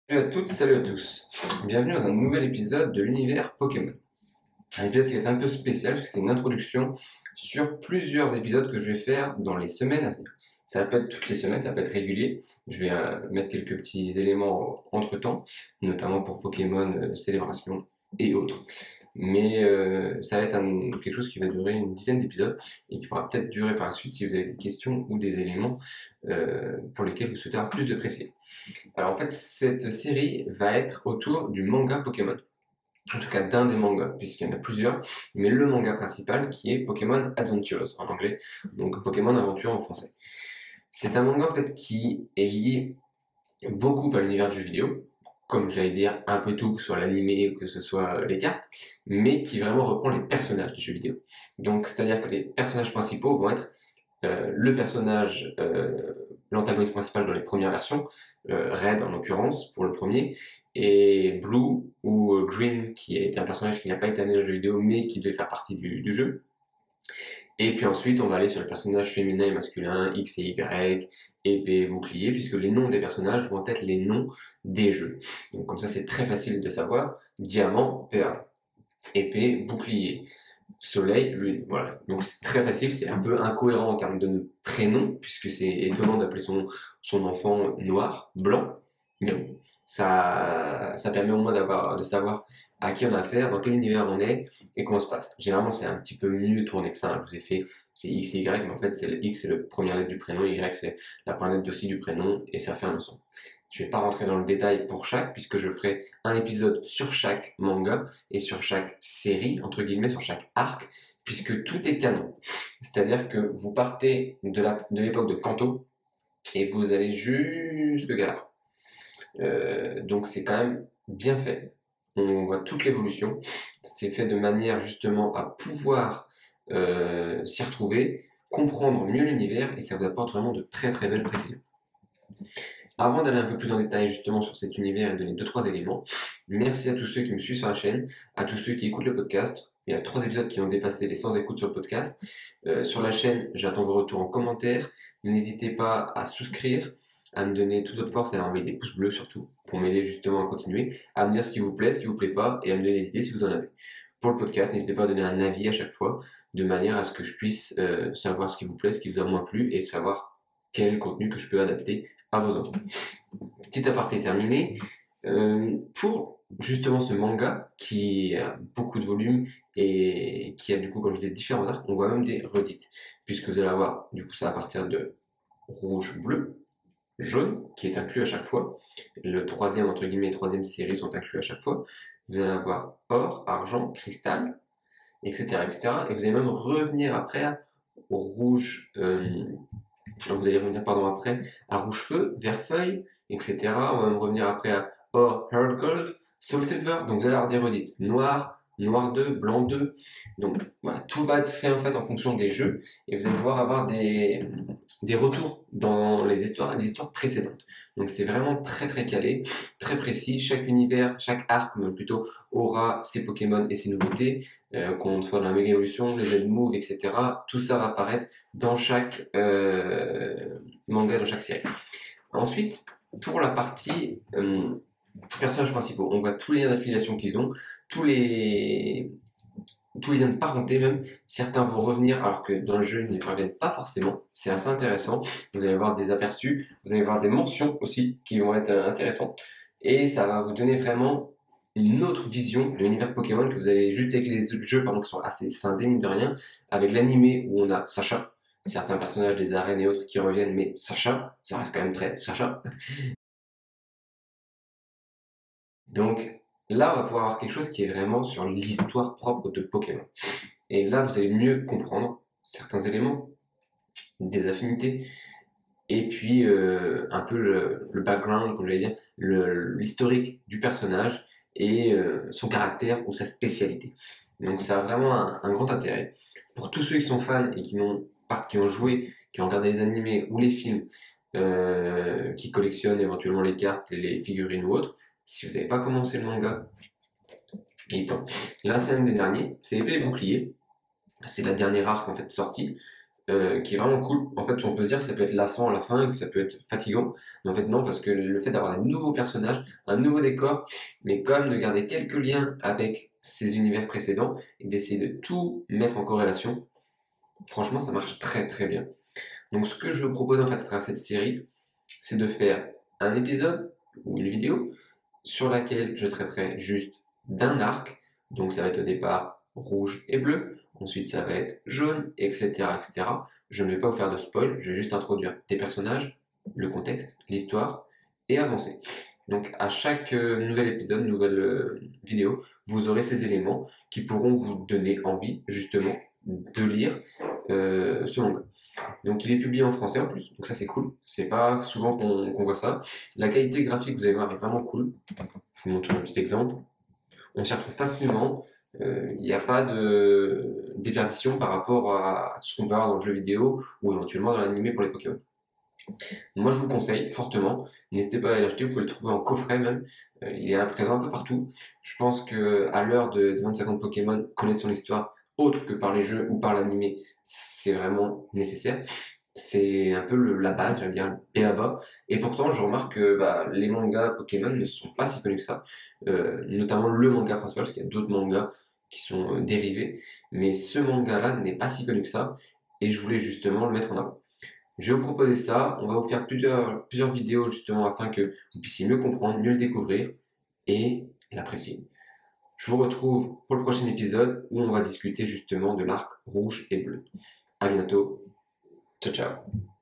Salut à toutes, salut à tous. Bienvenue dans un nouvel épisode de l'univers Pokémon. Un épisode qui va être un peu spécial parce que c'est une introduction sur plusieurs épisodes que je vais faire dans les semaines à venir. Ça va pas être toutes les semaines, ça va pas être régulier. Je vais mettre quelques petits éléments entre temps, notamment pour Pokémon Célébration et autres. Mais ça va être quelque chose qui va durer une dizaine d'épisodes et qui pourra peut-être durer par la suite si vous avez des questions ou des éléments pour lesquels vous souhaitez avoir plus de précision. Alors en fait, cette série va être autour du manga Pokémon. En tout cas, d'un des mangas, puisqu'il y en a plusieurs, mais le manga principal qui est Pokémon Adventures en anglais, donc Pokémon Aventure en français. C'est un manga en fait qui est lié beaucoup à l'univers du jeu vidéo, comme j'allais dire un peu tout, que ce soit l'animé ou que ce soit les cartes, mais qui vraiment reprend les personnages du jeu vidéo. Donc c'est-à-dire que les personnages principaux vont être le personnage, l'antagoniste principal dans les premières versions, Red en l'occurrence pour le premier, et Blue ou Green qui est un personnage qui n'a pas été amené dans le jeu vidéo mais qui devait faire partie du jeu. Et puis ensuite on va aller sur les personnages féminins et masculins, X et Y, épée, bouclier, puisque les noms des personnages vont être les noms des jeux. Donc comme ça c'est très facile de savoir, diamant, perle, épée, bouclier. Soleil, lune, voilà. Donc c'est très facile, c'est un peu incohérent en termes de prénom, puisque c'est étonnant d'appeler son enfant noir, blanc, mais bon, ça permet au moins de savoir à qui on a affaire, dans quel univers on est et comment ça se passe. Généralement c'est un petit peu mieux tourné que ça, hein. Je vous ai fait, c'est X et Y, mais en fait c'est le X c'est la première lettre du prénom, Y c'est la première lettre aussi du prénom, et ça fait un ensemble. Je ne vais pas rentrer dans le détail pour chaque, puisque je ferai un épisode sur chaque manga et sur chaque série, entre guillemets, sur chaque arc, puisque tout est canon. C'est-à-dire que vous partez de l'époque de Kanto et vous allez jusque Galar. Donc c'est quand même bien fait. On voit toute l'évolution. C'est fait de manière justement à pouvoir s'y retrouver, comprendre mieux l'univers et ça vous apporte vraiment de très très belles précisions. Avant d'aller un peu plus en détail justement sur cet univers et donner 2-3 éléments, merci à tous ceux qui me suivent sur la chaîne, à tous ceux qui écoutent le podcast. Il y a 3 épisodes qui ont dépassé les 100 écoutes sur le podcast. Sur la chaîne, j'attends vos retours en commentaire. N'hésitez pas à souscrire, à me donner toute votre force et à envoyer des pouces bleus surtout, pour m'aider justement à continuer, à me dire ce qui vous plaît, ce qui vous plaît pas, et à me donner des idées si vous en avez. Pour le podcast, n'hésitez pas à donner un avis à chaque fois, de manière à ce que je puisse savoir ce qui vous plaît, ce qui vous a moins plu, et savoir quel contenu que je peux adapter à vos enfants. Petit aparté terminé. Pour justement ce manga qui a beaucoup de volume et qui a du coup, comme je disais, différents arcs, on voit même des redites, puisque vous allez avoir, du coup, ça à partir de rouge, bleu, jaune, qui est inclus à chaque fois. Le troisième, entre guillemets, les troisième séries sont inclus à chaque fois. Vous allez avoir or, argent, cristal, etc., etc. Et vous allez même revenir après au rouge, vous allez revenir pardon, après à rouge feu, vert feuille, etc. On va même revenir après à or, heart gold, soul silver. Donc vous allez avoir des redites noir, noir 2, blanc 2. Donc voilà, tout va être fait en fait en fonction des jeux et vous allez pouvoir avoir des retours dans les histoires précédentes. Donc c'est vraiment très très calé, très précis. Chaque univers, chaque arc même plutôt, aura ses Pokémon et ses nouveautés. Qu'on soit dans la méga évolution, les Z-Move, etc. Tout ça va apparaître dans chaque manga, dans chaque série. Ensuite, pour la partie personnages principaux, on voit tous les liens d'affiliation qu'ils ont, tous les liens de parenté même. Certains vont revenir alors que dans le jeu ils n'y reviennent pas forcément. C'est assez intéressant. Vous allez voir des aperçus, vous allez voir des mentions aussi qui vont être intéressantes. Et ça va vous donner vraiment une autre vision de l'univers Pokémon que vous avez juste avec les jeux pardon, qui sont assez scindés mine de rien, avec l'animé où on a Sacha, certains personnages des arènes et autres qui reviennent, mais Sacha, ça reste quand même très Sacha. Donc là, on va pouvoir avoir quelque chose qui est vraiment sur l'histoire propre de Pokémon. Et là, vous allez mieux comprendre certains éléments, des affinités, et puis un peu le background, comme j'allais dire, l'historique du personnage et son caractère ou sa spécialité. Donc ça a vraiment un grand intérêt. Pour tous ceux qui sont fans et qui ont joué, qui ont regardé les animés ou les films, qui collectionnent éventuellement les cartes et les figurines ou autres, si vous n'avez pas commencé le manga, il est temps. Là, c'est un des derniers, c'est épée et bouclier. C'est la dernière arc en fait sortie. qui est vraiment cool. En fait, on peut se dire que ça peut être lassant à la fin, que ça peut être fatigant, mais en fait non, parce que le fait d'avoir un nouveau personnage, un nouveau décor, mais quand même de garder quelques liens avec ces univers précédents et d'essayer de tout mettre en corrélation, franchement, ça marche très très bien. Donc, ce que je veux proposer en fait à travers cette série, c'est de faire un épisode ou une vidéo sur laquelle je traiterai juste d'un arc. Donc, ça va être au départ rouge et bleu. Ensuite, ça va être jaune, etc., etc. Je ne vais pas vous faire de spoil, je vais juste introduire des personnages, le contexte, l'histoire et avancer. Donc, à chaque nouvel épisode, nouvelle vidéo, vous aurez ces éléments qui pourront vous donner envie, justement, de lire ce manga. Donc il est publié en français en plus, donc ça c'est cool. C'est pas souvent qu'on voit ça. La qualité graphique, vous allez voir, est vraiment cool. Je vous montre un petit exemple. On s'y retrouve facilement. Il n'y a pas de déperdition par rapport à tout ce qu'on peut avoir dans le jeu vidéo ou éventuellement dans l'animé pour les Pokémon. Moi je vous le conseille fortement. N'hésitez pas à l'acheter, vous pouvez le trouver en coffret même. Il est présent un peu partout. Je pense que à l'heure de 25 ans de Pokémon, connaître son histoire autre que par les jeux ou par l'animé, c'est vraiment nécessaire. C'est un peu la base, j'allais dire, le B.A.-ba. Et pourtant, je remarque que les mangas Pokémon ne sont pas si connus que ça. Notamment le manga principal, parce qu'il y a d'autres mangas qui sont dérivés. Mais ce manga-là n'est pas si connu que ça. Et je voulais justement le mettre en avant. Je vais vous proposer ça. On va vous faire plusieurs vidéos justement afin que vous puissiez mieux comprendre, mieux le découvrir et l'apprécier. Je vous retrouve pour le prochain épisode où on va discuter justement de l'arc rouge et bleu. À bientôt. Ciao, ciao.